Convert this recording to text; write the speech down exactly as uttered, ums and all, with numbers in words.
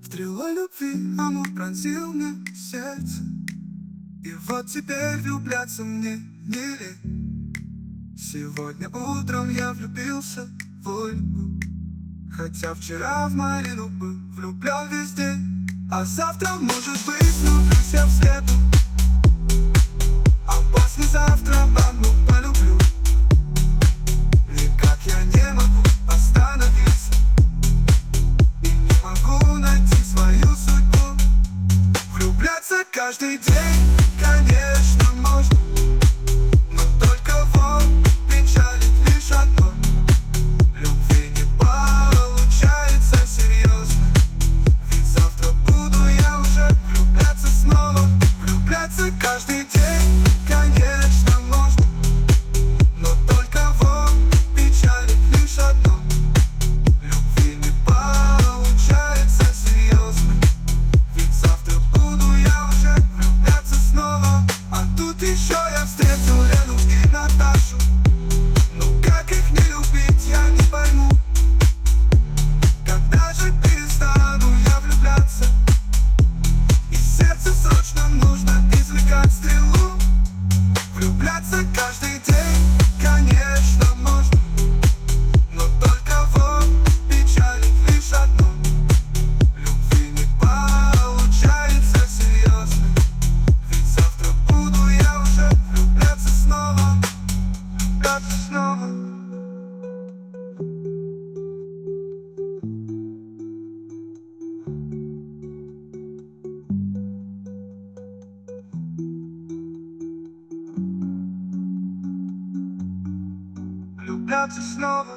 Стрела любви, амур пронзил мне сердце. И вот теперь влюбляться мне не лень. Сегодня утром я влюбился в Ольгу, хотя вчера в Марину был влюблен весь день. А завтра, может быть, влюблюсь я в Свету, а послезавтра Анну полюблю. Никак я не могу остановиться и не могу найти свою судьбу. Влюбляться каждый день, конечно, можно, но только вот печалит лишь одно: любви не получается серьезно. Ведь завтра буду я уже влюбляться снова. Влюбляться каждый день, конечно, можно, но только вот печалит лишь одно: любви не получается серьезно. Ведь завтра буду я уже влюбляться снова. А тут еще я встретил Лену и Наташу. Ну как их не любить, я не пойму. Когда же перестану я влюбляться? Из сердца срочно нужно извлекать стрелу. Влюбляться каждый день, конечно, можно, но только вот печалит лишь одно: любви не получается серьезно. Ведь завтра буду я уже влюбляться снова. Влюбляться снова. Влюбляться снова.